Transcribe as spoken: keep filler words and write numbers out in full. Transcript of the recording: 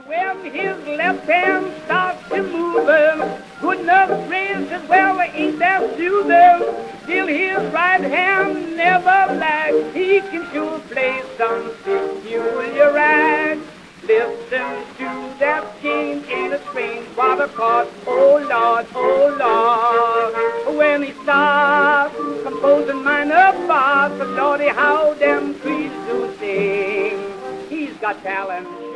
When his left hand starts to moving, goodness gracious, well, ain't that soothing? Still his right hand never lags. He can sure play some peculiar act. Listen to that change in a strange water chord. Oh Lord, oh Lord. When he starts composing minor parts, Lordy, how them trees do sing. He's got talent.